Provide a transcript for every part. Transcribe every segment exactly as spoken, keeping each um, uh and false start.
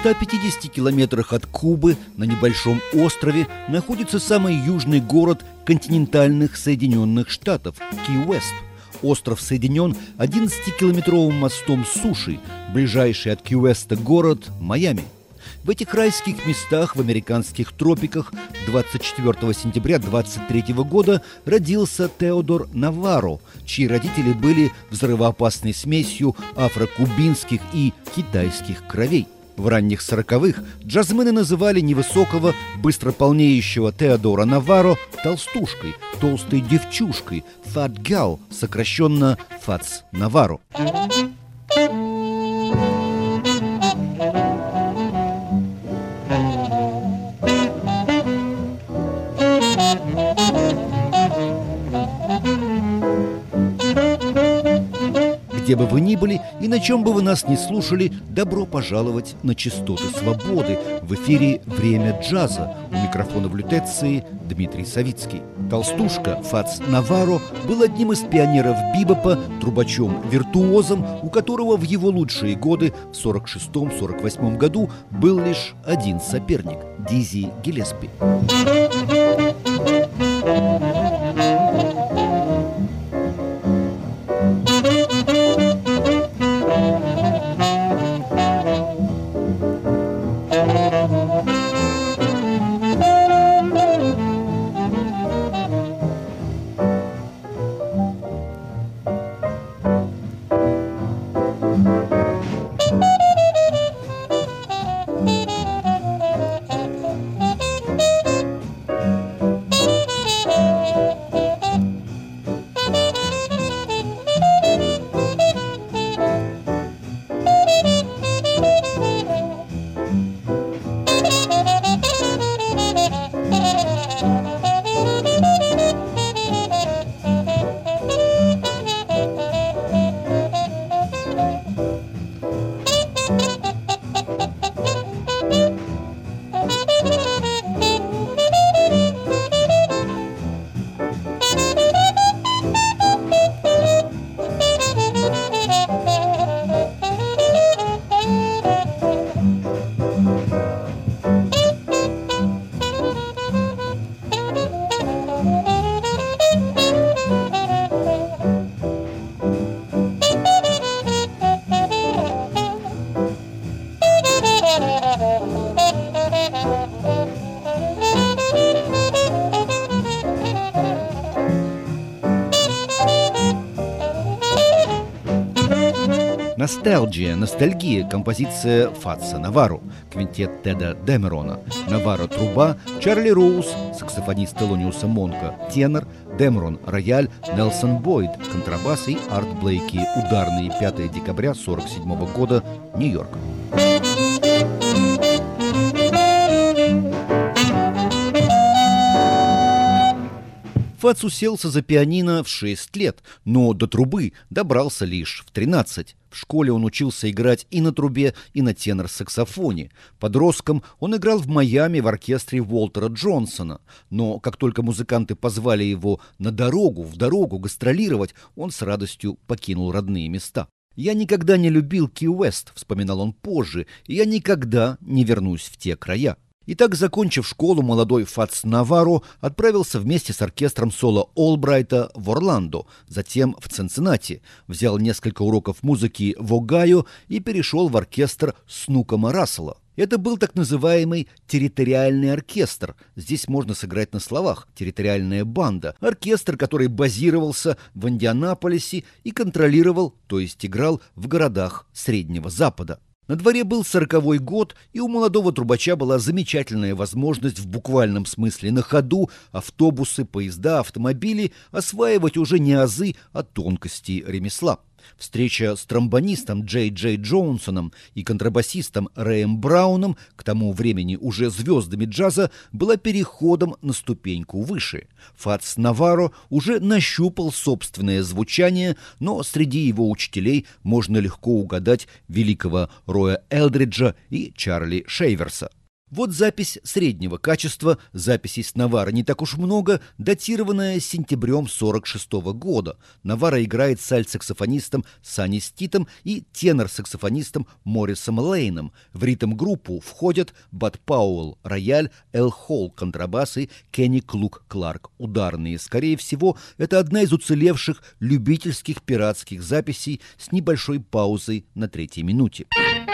ста пятидесяти километрах от Кубы на небольшом острове находится самый южный город континентальных Соединенных Штатов – Ки-Уэст. Остров соединен одиннадцатикилометровым мостом с сушей, ближайший от Ки-Уэста город – Майами. В этих райских местах в американских тропиках двадцать четвёртого сентября двадцать третьего года родился Теодор Наварро, чьи родители были взрывоопасной смесью афро-кубинских и китайских кровей. В ранних сороковых джазмены называли невысокого, быстро полнеющего Теодора Наварро толстушкой, толстой девчушкой, Fat Gal, сокращенно Фац Наварро. Где бы вы ни были и на чем бы вы нас ни слушали, добро пожаловать на частоты свободы. В эфире «Время джаза». У микрофона в лютеции Дмитрий Савицкий. Толстушка Фац Наварро был одним из пионеров бибопа, трубачом-виртуозом, у которого в его лучшие годы в сорок шестом — сорок восьмом году был лишь один соперник – Дизи Гиллеспи. «Ностальгия», «Ностальгия» – композиция Фаца Наварро, квинтет Теда Демерона, Наварро – труба, Чарли Роуз, саксофонист Телониуса Монка, тенор, Демерон – рояль, Нельсон Бойд – контрабас и Арт Блейки – ударные, пятого декабря сорок седьмого года, Нью-Йорк. Фац уселся за пианино в шесть лет, но до трубы добрался лишь в тринадцать. В школе он учился играть и на трубе, и на тенор-саксофоне. Подростком он играл в Майами в оркестре Уолтера Джонсона. Но как только музыканты позвали его на дорогу, в дорогу гастролировать, он с радостью покинул родные места. «Я никогда не любил Ки-Уэст», — вспоминал он позже, — «и я никогда не вернусь в те края». Итак, закончив школу, молодой Фац Наварро отправился вместе с оркестром соло Олбрайта в Орландо, затем в Цинциннати, взял несколько уроков музыки в Огайо и перешел в оркестр Снукома Рассела. Это был так называемый территориальный оркестр. Здесь можно сыграть на словах «территориальная банда». Оркестр, который базировался в Индианаполисе и контролировал, то есть играл в городах Среднего Запада. На дворе был сороковой год, и у молодого трубача была замечательная возможность в буквальном смысле на ходу автобусы, поезда, автомобили осваивать уже не азы, а тонкости ремесла. Встреча с тромбонистом Джей Джей Джонсоном и контрабасистом Рэем Брауном, к тому времени уже звездами джаза, была переходом на ступеньку выше. Фац Наварро уже нащупал собственное звучание, но среди его учителей можно легко угадать великого Роя Элдриджа и Чарли Шейверса. Вот запись среднего качества, записей с Наваро не так уж много, датированная сентябрем сорок шестого года. Наваро играет с альт-саксофонистом Санни Ститом и тенор-саксофонистом Моррисом Лейном. В ритм-группу входят Бад Пауэлл – рояль, Эл Холл – контрабас и Кенни Клук Кларк – ударные. Скорее всего, это одна из уцелевших любительских пиратских записей с небольшой паузой на третьей минуте.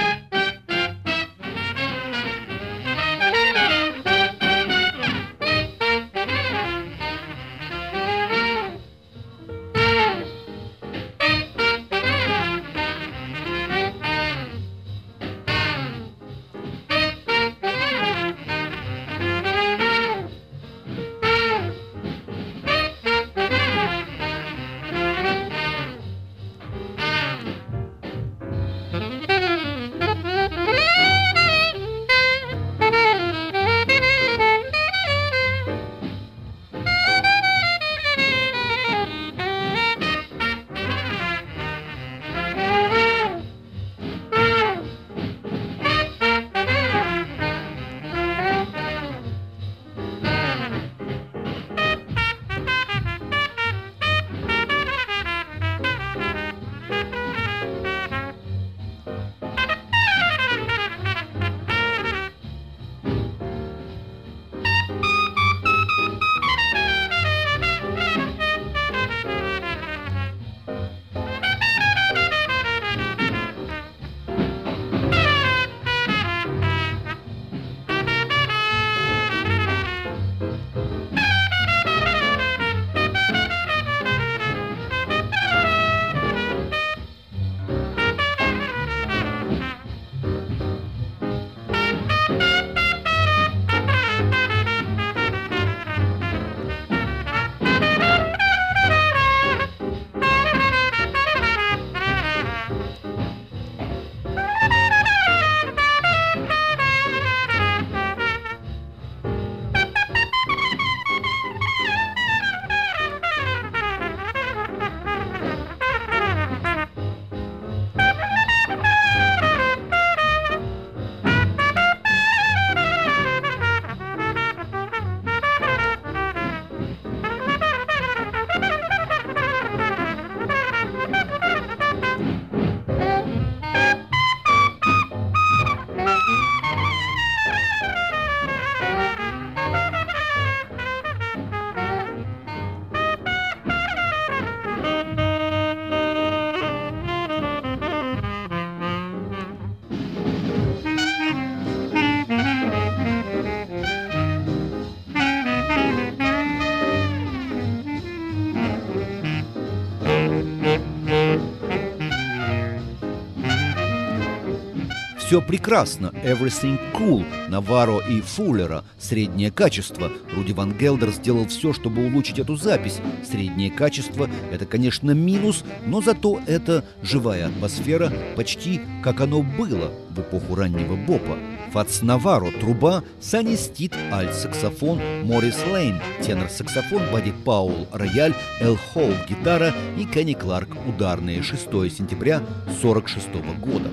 Все прекрасно. Everything Cool, Наваро и Фуллера. Среднее качество. Руди Ван Гелдер сделал все, чтобы улучшить эту запись. Среднее качество – это, конечно, минус, но зато это живая атмосфера, почти как оно было в эпоху раннего бопа. Фац Наваро – труба, Санни Стит – альт-саксофон, Моррис Лейн – тенор-саксофон, Бадди Пауэлл – рояль, Эл Холл – гитара и Кенни Кларк – ударные. шестого сентября сорок шестого года.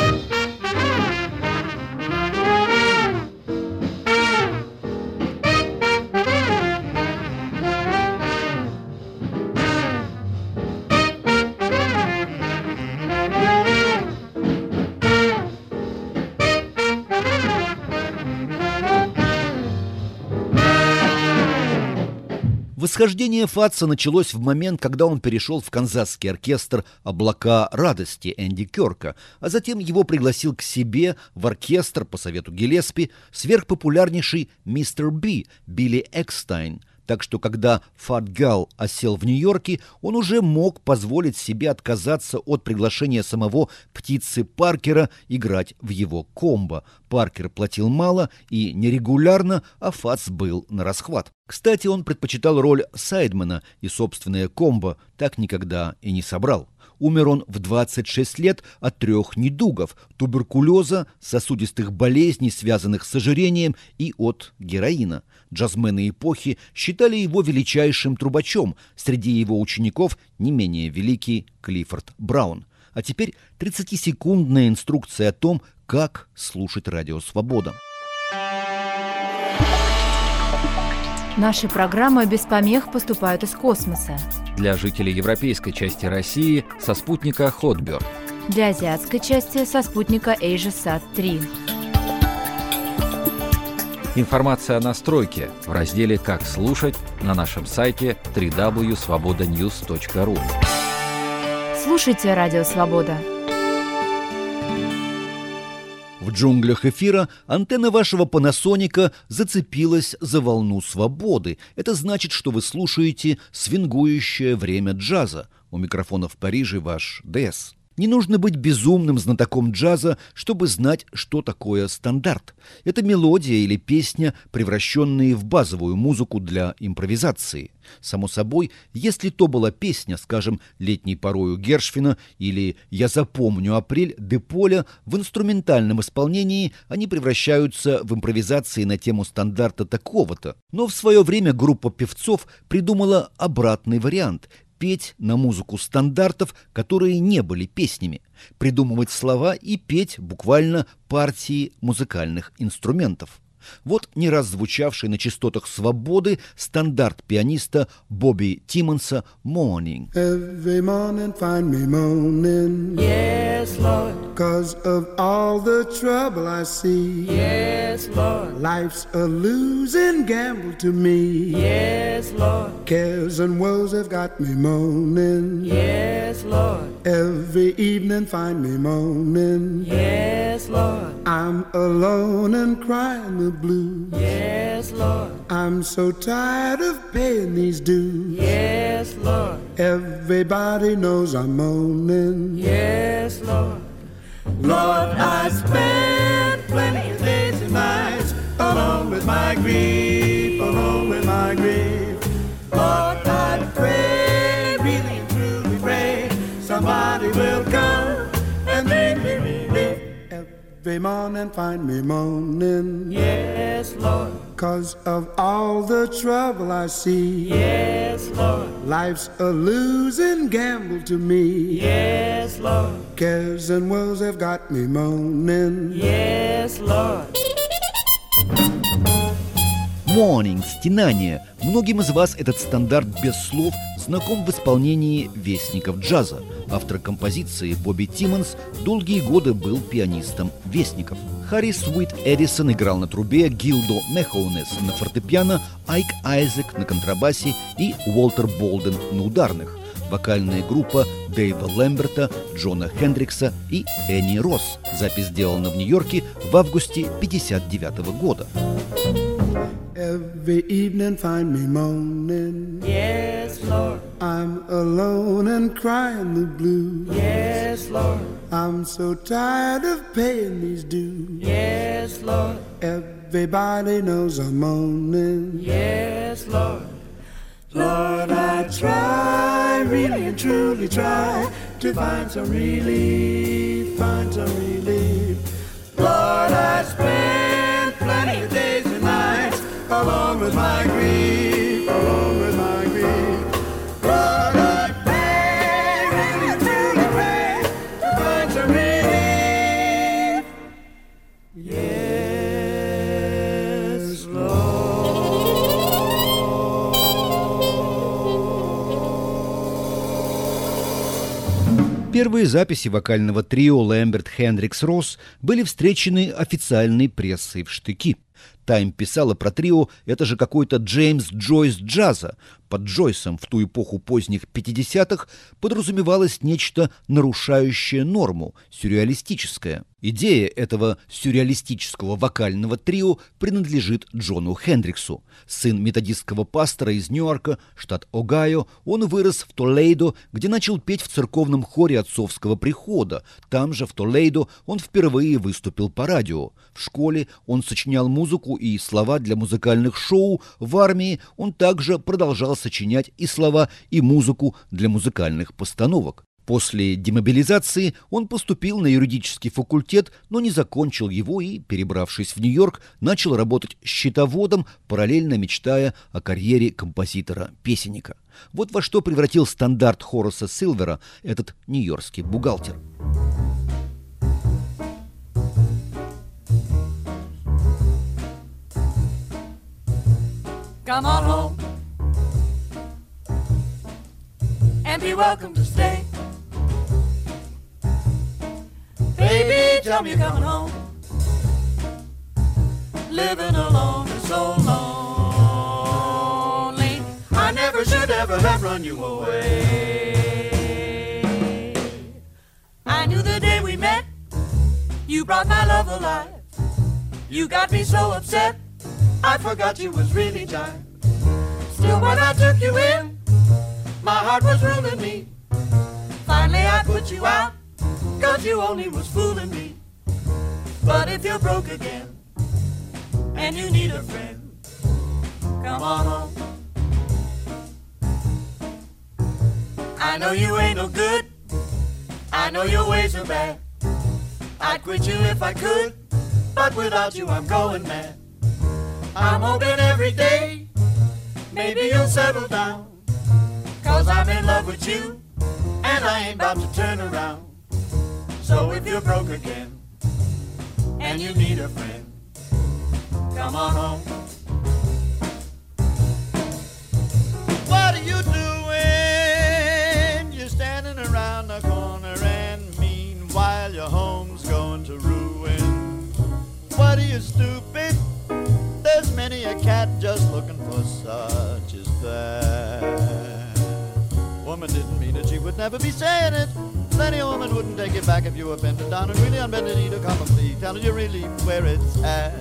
Восхождение Фаца началось в момент, когда он перешел в канзасский оркестр «Облака радости» Энди Кёрка, а затем его пригласил к себе в оркестр по совету Гиллеспи сверхпопулярнейший мистер Би Билли Экстайн. Так что, когда Фат Гал осел в Нью-Йорке, он уже мог позволить себе отказаться от приглашения самого птицы Паркера играть в его комбо. Паркер платил мало и нерегулярно, а Фац был на расхват. Кстати, он предпочитал роль сайдмена и собственное комбо так никогда и не собрал. Умер он в двадцать шесть лет от трех недугов – туберкулеза, сосудистых болезней, связанных с ожирением, и от героина. Джазмены эпохи считали его величайшим трубачом, среди его учеников не менее великий Клиффорд Браун. А теперь тридцатисекундная инструкция о том, как слушать радио «Свобода». Наши программы без помех поступают из космоса. Для жителей европейской части России со спутника Hotbird. Для азиатской части со спутника AsiaSat три. Информация о настройке в разделе «Как слушать» на нашем сайте дабл ю дабл ю дабл ю точка свобода ньюс точка ру. Слушайте Радио Свобода. В джунглях эфира антенна вашего Panasonic зацепилась за волну свободы. Это значит, что вы слушаете свингующее время джаза. У микрофона в Париже ваш ДС. Не нужно быть безумным знатоком джаза, чтобы знать, что такое стандарт. Это мелодия или песня, превращенные в базовую музыку для импровизации. Само собой, если то была песня, скажем, «Летней порою» Гершвина или «Я запомню апрель» де Поля, в инструментальном исполнении они превращаются в импровизации на тему стандарта такого-то. Но в свое время группа певцов придумала обратный вариант – петь на музыку стандартов, которые не были песнями, придумывать слова и петь буквально партии музыкальных инструментов. Вот не раз звучавший на частотах свободы стандарт пианиста Бобби Тиммонса «Morning». Every morning find me moaning, Yes, Lord. 'Cause of all the trouble I see. Yes, Lord. Life's a losing gamble to me. Yes, Lord. Cares and woes have got me moaning. Yes, Lord. Every evening find me moaning. Yes, Lord. I'm alone and crying the blues. Yes, Lord. I'm so tired of paying these dues. Yes, Lord. Everybody knows I'm moaning. Yes, Lord. Lord, I spent plenty of days and nights alone with my grief, alone with my grief. Lord, I pray, really and truly pray, somebody will come and bring me relief. Every morning find me moaning. Yes, Lord. 'Cause of all the trouble I see. Yes, Lord. Life's a losing gamble to me. Yes, Lord. Cares and woes have got me moaning. Yes, Lord. «Morning» – «Стенание». Многим из вас этот стандарт без слов знаком в исполнении вестников джаза. Автор композиции Бобби Тиммонс долгие годы был пианистом вестников. Харри Суит Эдисон играл на трубе, Гилдо Мехоунес на фортепиано, Айк Айзек на контрабасе и Уолтер Болден на ударных. Вокальная группа Дэйва Лэмберта, Джона Хендрикса и Энни Росс. Запись сделана в Нью-Йорке в августе пятьдесят девятого года. Every evening find me moaning. Yes, Lord. I'm alone and crying the blues. Yes, Lord. I'm so tired of paying these dues. Yes, Lord. Everybody knows I'm moaning. Yes, Lord. Lord, I try, really and truly try to find some relief, find some relief. Lord, I spend plenty of days and nights alone with my grief, alone with my grief. Lord, I pray, really and truly pray to find some relief. Yes, Lord. Первые записи вокального трио Лэмберт, Хендрикс, Росс были встречены официальной прессой в штыки. «Тайм» писала про трио «это же какой-то Джеймс Джойс джаза». Под Джойсом в ту эпоху поздних пятидесятых подразумевалось нечто нарушающее норму, сюрреалистическое. Идея этого сюрреалистического вокального трио принадлежит Джону Хендриксу. Сын методистского пастора из Ньюарка, штат Огайо, он вырос в Толейдо, где начал петь в церковном хоре отцовского прихода. Там же, в Толейдо, он впервые выступил по радио. В школе он сочинял музыку и слова для музыкальных шоу. В армии он также продолжал сочинять и слова, и музыку для музыкальных постановок. После демобилизации он поступил на юридический факультет, но не закончил его и, перебравшись в Нью-Йорк, начал работать счетоводом, параллельно мечтая о карьере композитора-песенника. Вот во что превратил стандарт Хораса Силвера этот нью-йоркский бухгалтер. Come on home and be welcome to stay. Baby, tell me you're coming home. Living alone is so lonely. I never should ever have run you away. I knew the day we met, you brought my love alive. You got me so upset, I forgot you was really time. Still when I took you in, my heart was ruling me. Finally I put you out, cause you only was fooling me. But if you're broke again, and you need a friend, come on home. I know you ain't no good, I know your ways are bad. I'd quit you if I could, but without you I'm going mad. I'm hoping every day, maybe you'll settle down. Cause I'm in love with you, and I ain't about to turn around. So if you're broke again, and you need a friend, come on home. What are you doing? You're standing around the corner, and meanwhile your home's going to ruin. What are you, stupid? There's many a cat just looking for such as that. Woman didn't mean it, she would never be saying it. Plenty of woman wouldn't take it back if you were bending down and really unbending knee to come and please, telling you really where it's at.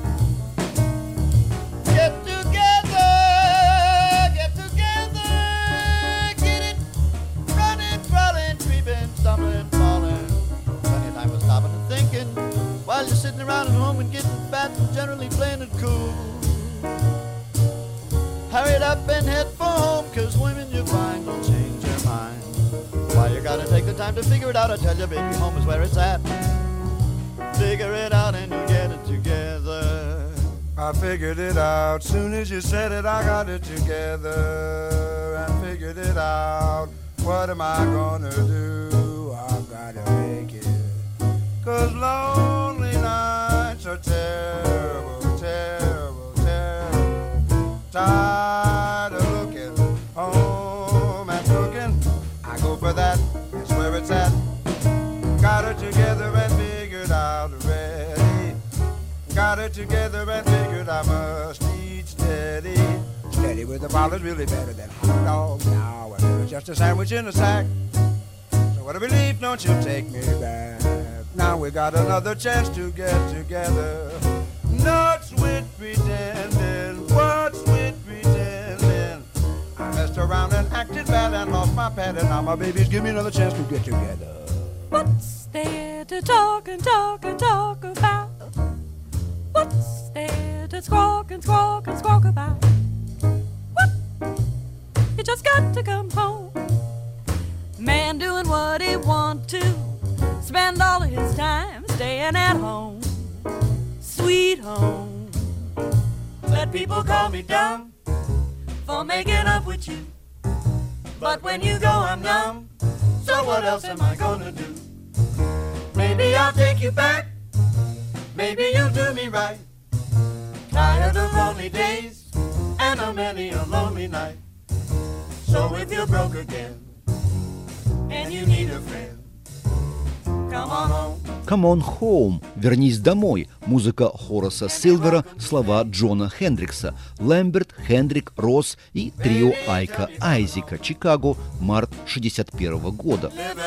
Get together, get together, get it, running, crawling, creeping, stumbling, falling. Plenty of time for stopping and thinking while you're sitting around at home and getting fat and generally playing it cool. Hurry it up and head for home, cause women you find don't change their mind. Why you gotta take the time to figure it out? I tell you, baby, home is where it's at. Figure it out and you'll get it together. I figured it out, soon as you said it, I got it together. And figured it out, what am I gonna do? I've gotta make it, cause lonely nights are terrible, terrible, terrible. Tired of looking home and looking, I go for that, that's where it's at. Got it together and figured out already. Got it together and figured I must eat steady. Steady with the dollars really better than hot dog now. And it's just a sandwich in a sack. So what a relief, don't you take me back. Now we got another chance to get together. Nuts with pretending, what's with pretending? I messed around and acted bad and lost my pad, and now my babies give me another chance to get together. What's there to talk and talk and talk about? What's there to squawk and squawk and squawk about? What? You just got to come home. Man doing what he want to, spend all of his time staying at home. Sweet home. Let people call me dumb for making up with you, but when you go I'm numb. So what else am I gonna do? Maybe I'll take you back, maybe you'll do me right. Tired of lonely days and a many a lonely night. So if you're broke again and you need a friend, come on home. «Come on home» – «Вернись домой» – музыка Хораса Силвера, слова Джона Хендрикса, Лэмберт, Хендрик, Росс и трио Айка Айзека, Чикаго, март шестьдесят первого года.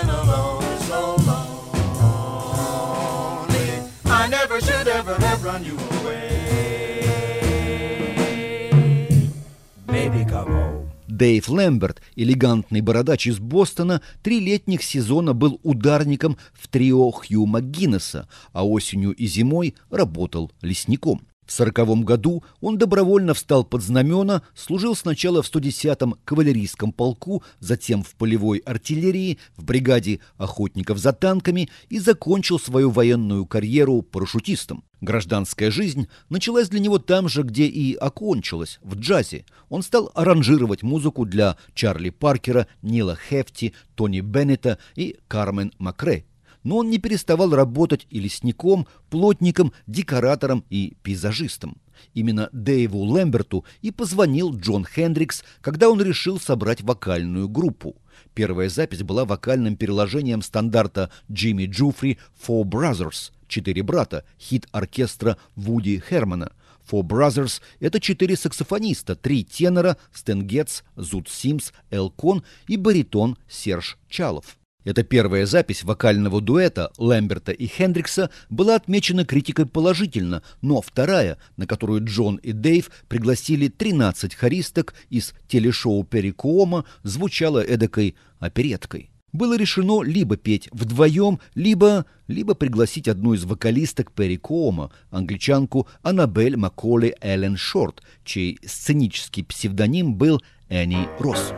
Дэйв Лэмберт, элегантный бородач из Бостона, три летних сезона был ударником в трио Хью МакГиннесса, а осенью и зимой работал лесником. В сороковом году он добровольно встал под знамена, служил сначала в сто десятом кавалерийском полку, затем в полевой артиллерии, в бригаде охотников за танками и закончил свою военную карьеру парашютистом. Гражданская жизнь началась для него там же, где и окончилась, в джазе. Он стал аранжировать музыку для Чарли Паркера, Нила Хефти, Тони Беннета и Кармен Макре. Но он не переставал работать и лесником, плотником, декоратором и пейзажистом. Именно Дэйву Лэмберту и позвонил Джон Хендрикс, когда он решил собрать вокальную группу. Первая запись была вокальным переложением стандарта Джимми Джуфри «Four Brothers» — «Четыре брата», хит оркестра Вуди Хермана. Four Brothers — это четыре саксофониста, три тенора — Стэн Гетц, Зуд Симс, Эл Кон и баритон Серж Чалов. Эта первая запись вокального дуэта Лэмберта и Хендрикса была отмечена критикой положительно, но вторая, на которую Джон и Дэйв пригласили тринадцать хористок из телешоу Перри Куомо, звучала эдакой опереткой. Было решено либо петь вдвоем, либо, либо пригласить одну из вокалисток Перри Куомо, англичанку Аннабель Макколей Эллен Шорт, чей сценический псевдоним был Энни Росс.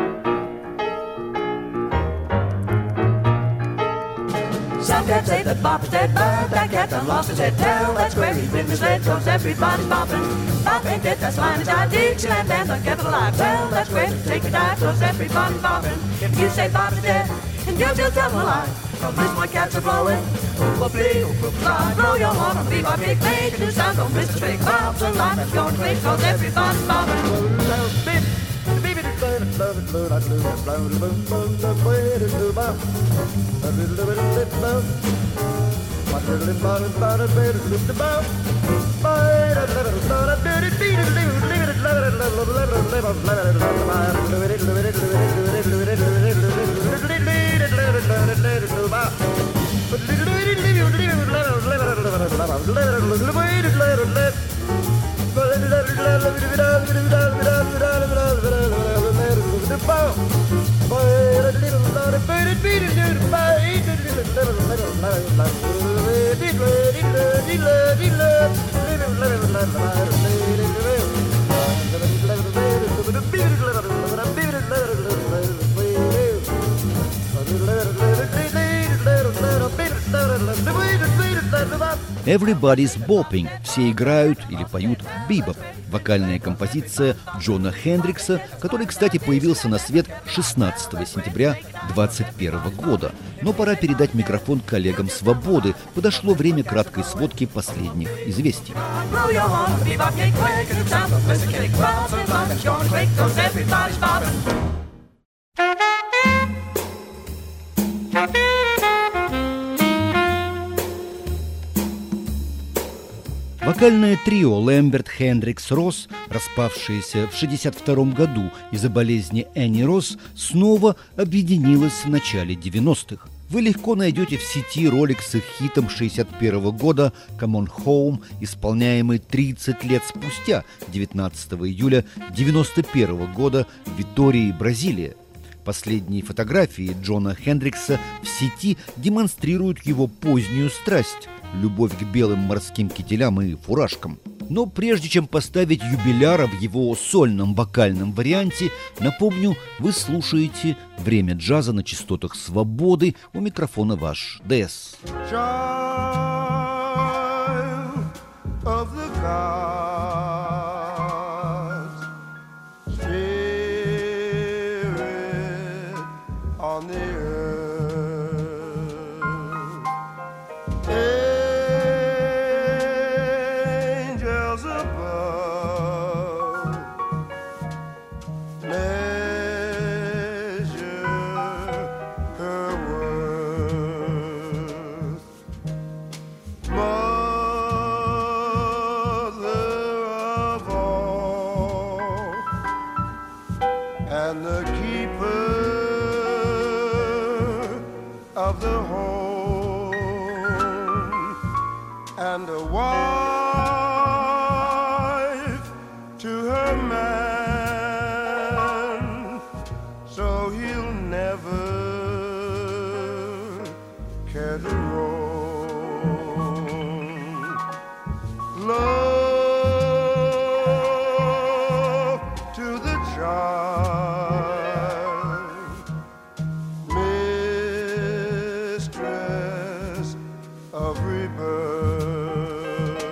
Some cats say that Bob is dead, but that cat done lost his head. Tell that square he's been misled, cause everybody's bopping. Bob ain't dead, that's fine, it's our Dixieland band done kept it alive. Tell that square to take a dive, cause everybody's bopping. If you say Bob is dead, and you just tell them a lie, cause this one cats are blowing. Oh, a big, oh, oh, blow your horn on bebop big, make a new sound, don't miss the big. Bob's alive, it's going to make, cause everybody's bopping. Everybody's bopping. Все играют или поют бибоп. Вокальная композиция Джона Хендрикса, который, кстати, появился на свет шестнадцатого сентября двадцать первого года. Но пора передать микрофон коллегам «Свободы». Подошло время краткой сводки последних известий. Вокальное трио Лэмберт, Хендрикс, Росс, распавшееся в шестьдесят втором году из-за болезни Энни Росс, снова объединилось в начале девяностых. Вы легко найдете в сети ролик с их хитом шестьдесят первого года «Come on Home», исполняемый тридцать лет спустя, девятнадцатого июля девяносто первого года в Витории, Бразилия. Последние фотографии Джона Хендрикса в сети демонстрируют его позднюю страсть – любовь к белым морским кителям и фуражкам. Но прежде чем поставить юбиляра в его сольном вокальном варианте, напомню, вы слушаете «Время джаза» на частотах «Свободы». У микрофона ваш ДС. And the keeper of the home, and a wife to her man, so he'll never care to roam. Love to the child, of rebirth.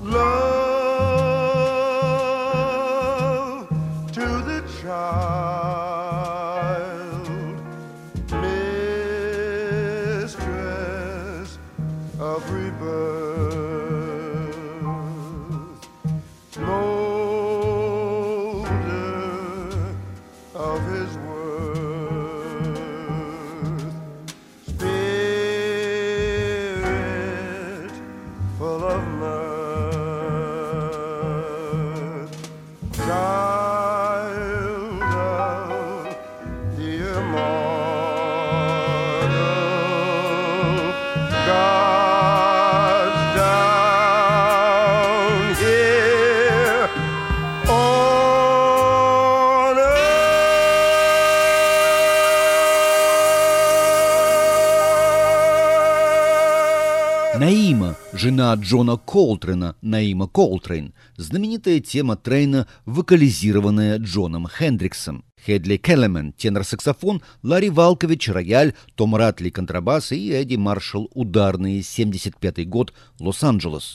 love to the child, mistress of rebirth, molder of his worth, spirit full of mirth, child of the immortal gods down here on earth. Наима, жена Джона Колтрена, Наима Колтрейн, знаменитая тема Трейна, вокализированная Джоном Хендриксом. Хедли Келлемен, тенор-саксофон, Ларри Валкович, рояль, Том Ратли, контрабас и Эдди Маршалл, ударные, семьдесят пятый год, Лос-Анджелес.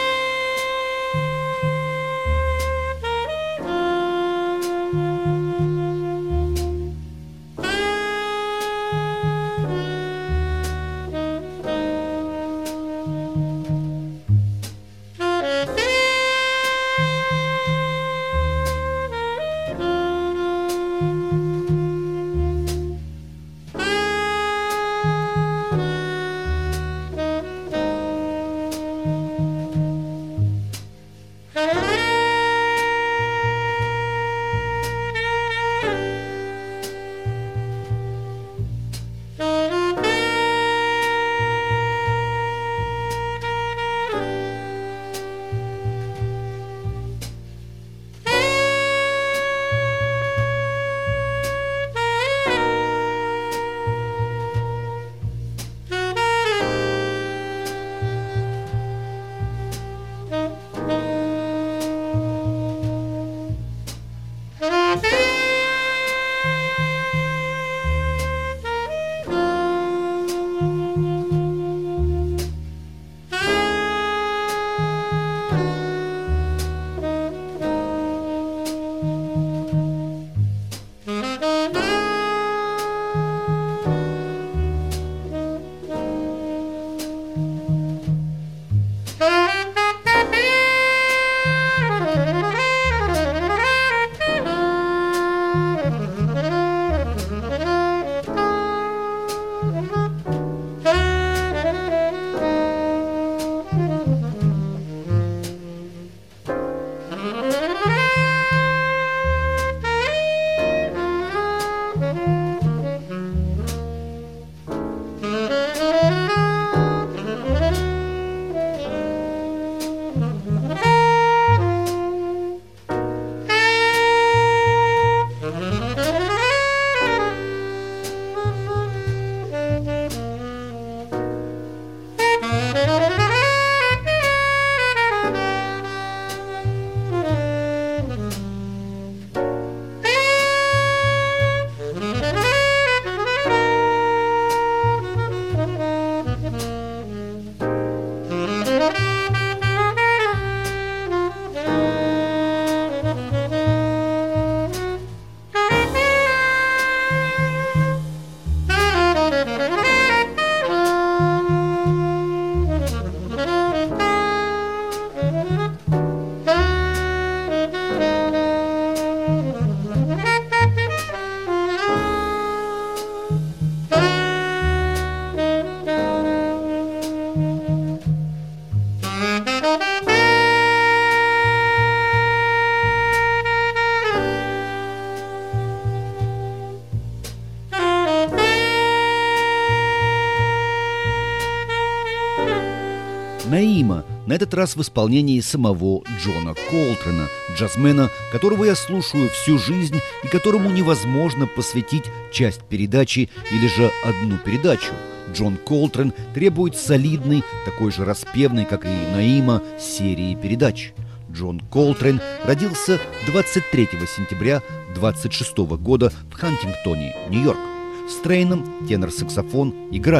Наима, на этот раз в исполнении самого Джона Колтрена, джазмена, которого я слушаю всю жизнь и которому невозможно посвятить часть передачи или же одну передачу. Джон Колтрен требует солидной, такой же распевной, как и Наима, серии передач. Джон Колтрен родился двадцать третьего сентября двадцать шестого года в Хантингтоне, Нью-Йорк. С Трейном тенор-саксофон играли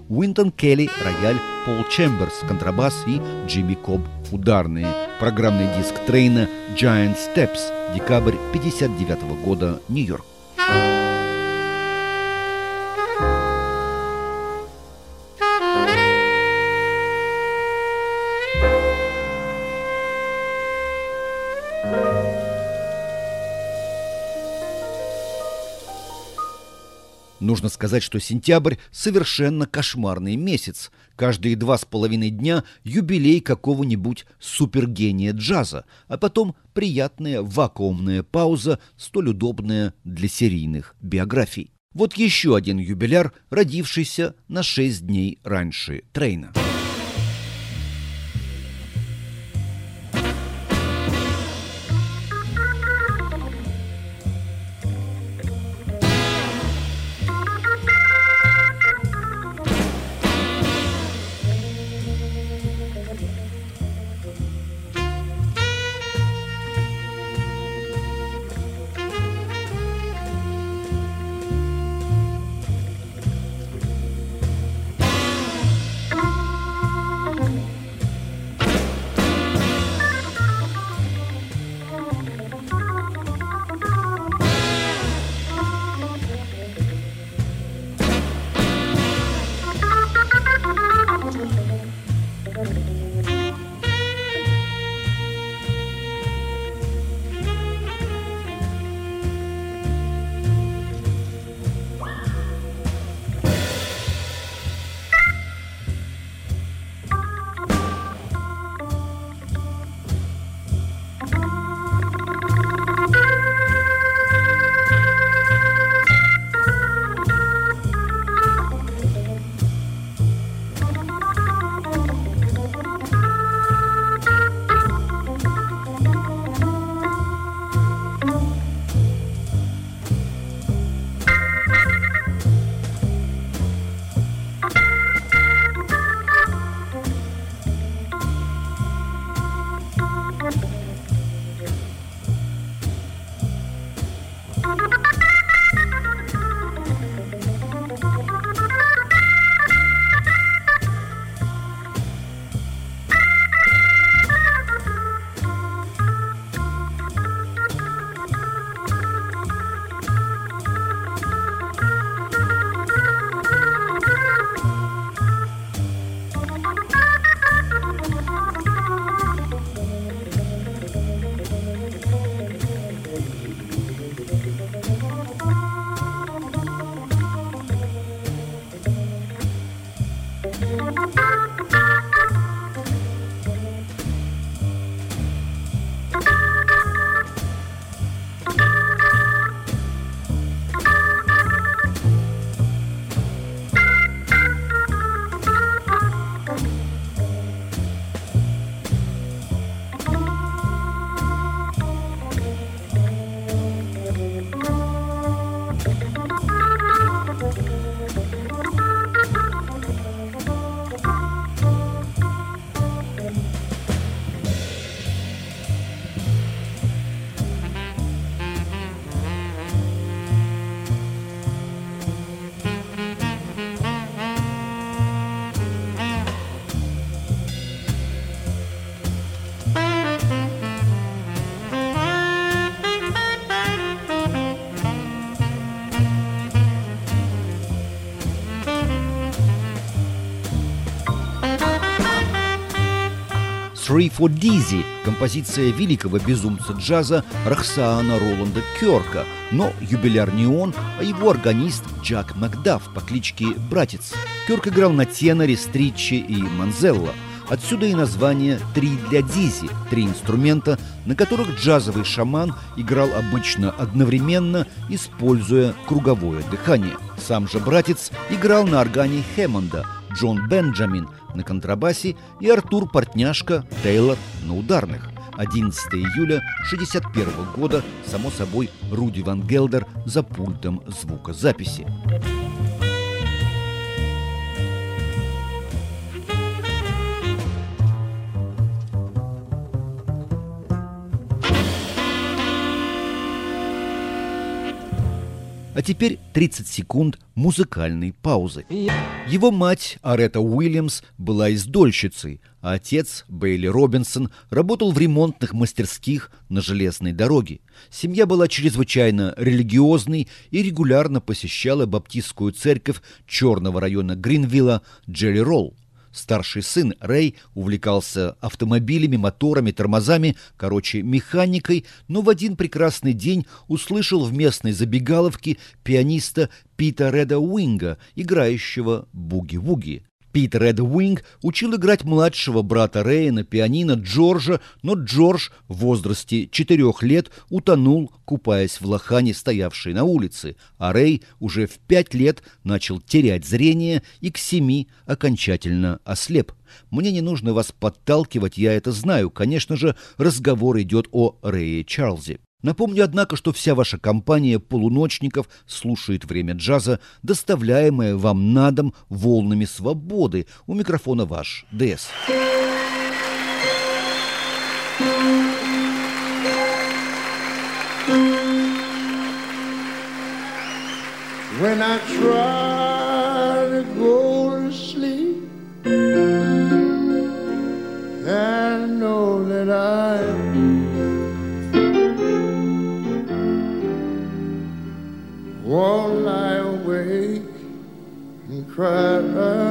Уинтон Келли – рояль, Пол Чемберс – контрабас и Джимми Кобб – ударные. Программный диск Трейна «Giant Steps», декабрь пятьдесят девятого года, Нью-Йорк. Нужно сказать, что сентябрь – совершенно кошмарный месяц. Каждые два с половиной дня юбилей какого-нибудь супергения джаза, а потом приятная вакуумная пауза, столь удобная для серийных биографий. Вот еще один юбиляр, родившийся на шесть дней раньше Трейна. «Three for Dizzy» – композиция великого безумца джаза Рахсаана Роланда Кёрка, но юбиляр не он, а его органист Джак Макдаф по кличке Братец. Кёрк играл на теноре, стритче и манзелло. Отсюда и название «Три для Дизи» – три инструмента, на которых джазовый шаман играл обычно одновременно, используя круговое дыхание. Сам же Братец играл на органе Хэммонда, Джон Бенджамин на контрабасе и Артур Портняшка Тейлор на ударных. одиннадцатого июля шестьдесят первого года, само собой, Руди Ван Гелдер за пультом звукозаписи. А теперь тридцать секунд музыкальной паузы. Его мать, Аретта Уильямс, была издольщицей, а отец, Бейли Робинсон, работал в ремонтных мастерских на железной дороге. Семья была чрезвычайно религиозной и регулярно посещала баптистскую церковь черного района Гринвилла Джерри Ролл. Старший сын Рэй увлекался автомобилями, моторами, тормозами, короче, механикой, но в один прекрасный день услышал в местной забегаловке пианиста Пита Реда Уинга, играющего буги-вуги. Пит Ред Уинг учил играть младшего брата Рэя на пианино Джорджа, но Джордж в возрасте четырех лет утонул, купаясь в лохане, стоявшей на улице, а Рэй уже в пять лет начал терять зрение и к семи окончательно ослеп. Мне не нужно вас подталкивать, я это знаю. Конечно же, разговор идет о Рэе Чарльзе. Напомню, однако, что вся ваша компания полуночников слушает «Время джаза», доставляемое вам на дом волнами свободы. У микрофона ваш ДС. When I try to go to sleep, I know that I won't lie awake and cry.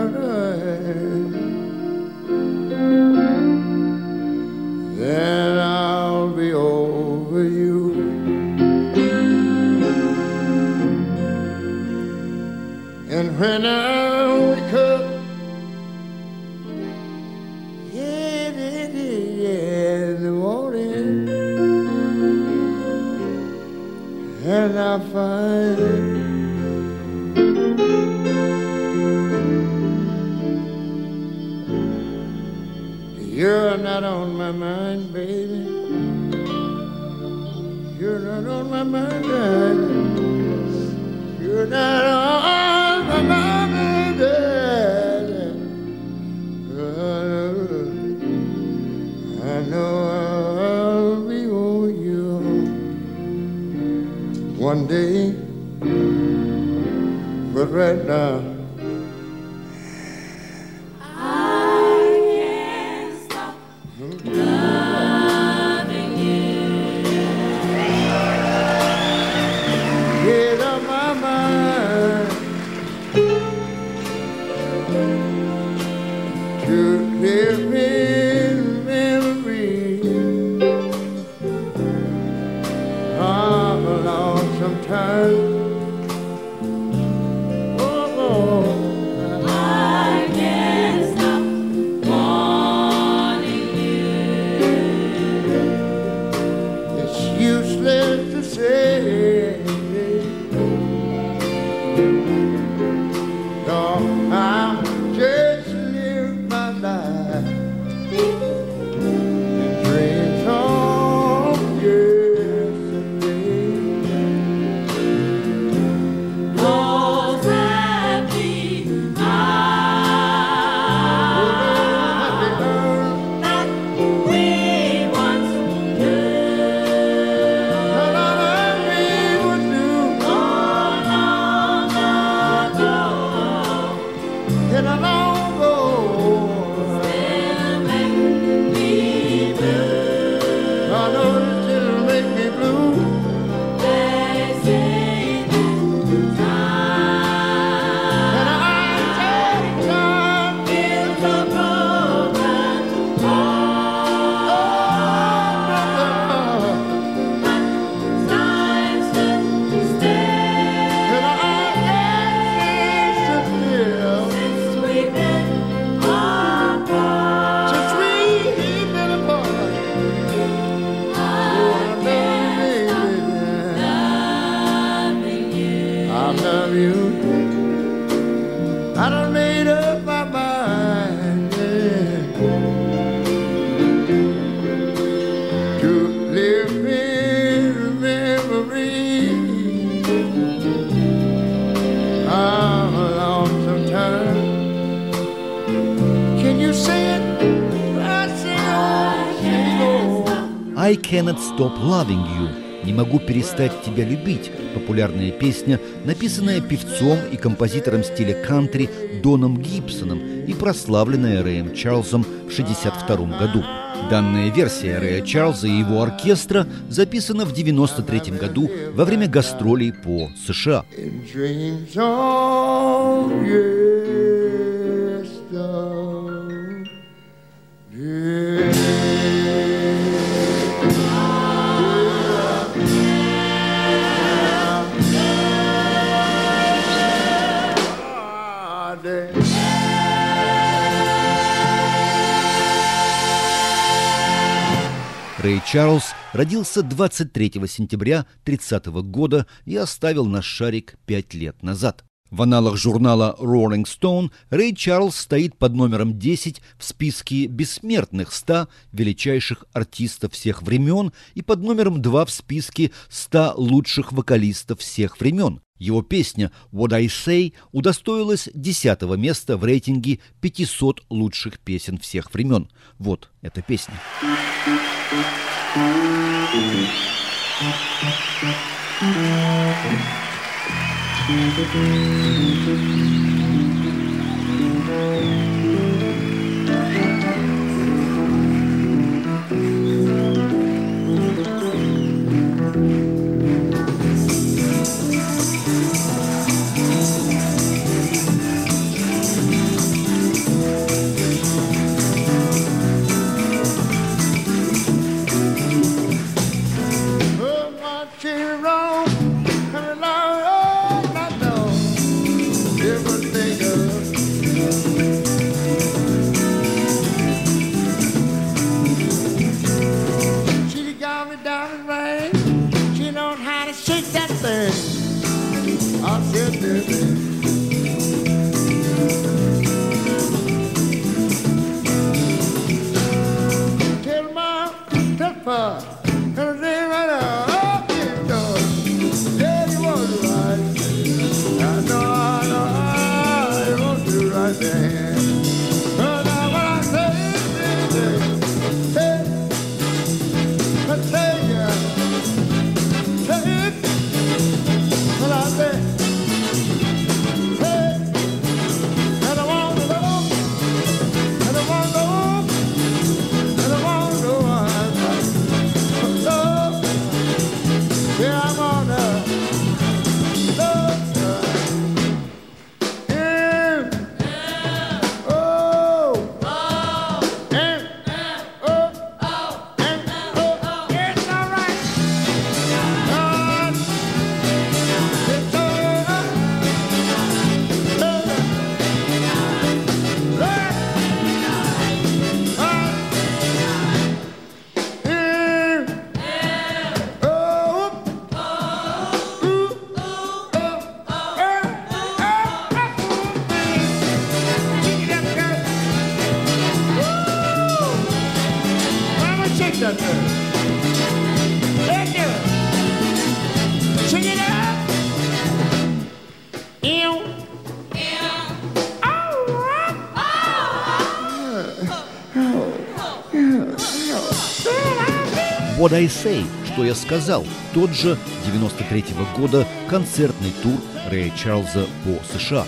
Then I'll be over you. And when I wake up, yeah, yeah, yeah, in the morning, and I find you're not on my mind, baby. You're not on my mind, darling. You're not on my mind, darling. I know I'll be on you one day, but right now I Cannot Stop Loving You. «Не могу перестать тебя любить» – популярная песня, написанная певцом и композитором стиля кантри Доном Гибсоном и прославленная Рэем Чарльзом в шестьдесят втором году. Данная версия Рэя Чарльза и его оркестра записана в девяносто третьем году во время гастролей по США. Рэй Чарльз родился двадцать третьего сентября тридцатого года и оставил наш шарик пять лет назад. В аналах журнала Rolling Stone Рэй Чарльз стоит под номером десять в списке бессмертных ста величайших артистов всех времен и под номером два в списке ста лучших вокалистов всех времен. Его песня «What I Say» удостоилась десятого места в рейтинге пятисот лучших песен всех времен. Вот эта песня. «What I Say», что я сказал, тот же девяносто третьего года концертный тур Рэя Чарльза по США.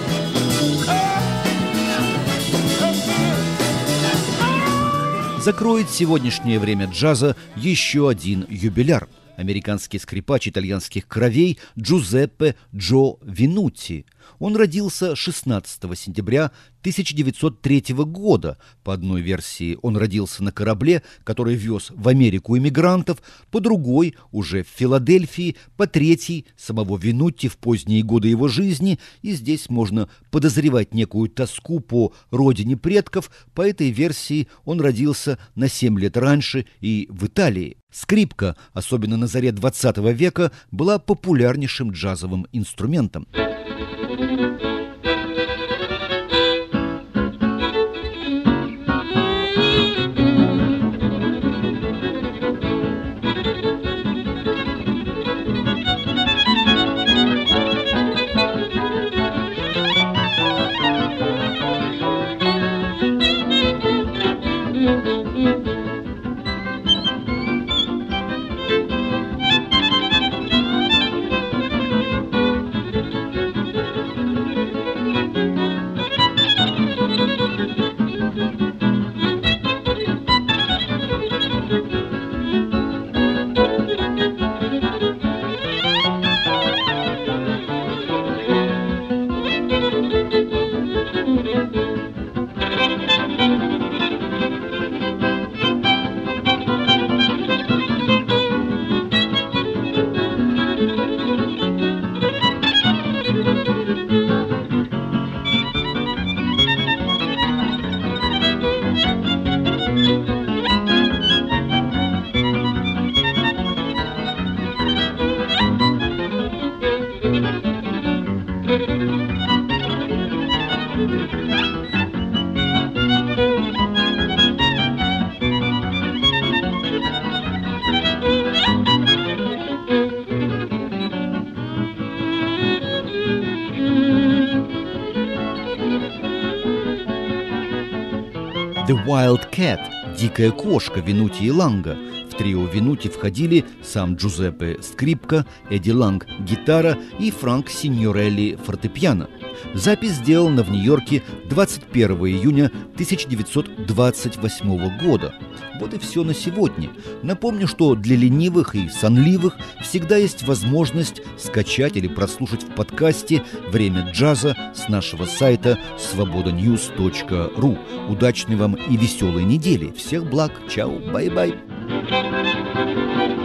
Закроет сегодняшнее время джаза еще один юбиляр. Американский скрипач итальянских кровей Джузеппе Джо Винутти. Он родился шестнадцатого сентября тысяча девятьсот третьего года. По одной версии он родился на корабле, который вез в Америку иммигрантов, по другой – уже в Филадельфии, по третьей – самого Винутти в поздние годы его жизни, и здесь можно подозревать некую тоску по родине предков. По этой версии он родился на семь лет раньше и в Италии. Скрипка, особенно на заре двадцатого века, была популярнейшим джазовым инструментом. The Wild Cat – «Дикая кошка» Винути и Ланга. В трио Винути входили сам Джузеппе – скрипка, Эдди Ланг – гитара и Франк Синьорелли – фортепиано. Запись сделана в Нью-Йорке двадцать первого июня тысяча девятьсот двадцать восьмого года. Вот и все на сегодня. Напомню, что для ленивых и сонливых всегда есть возможность скачать или прослушать в подкасте «Время джаза» с нашего сайта свобода ньюс точка ру. Удачной вам и веселой недели. Всех благ. Чао. Бай-бай.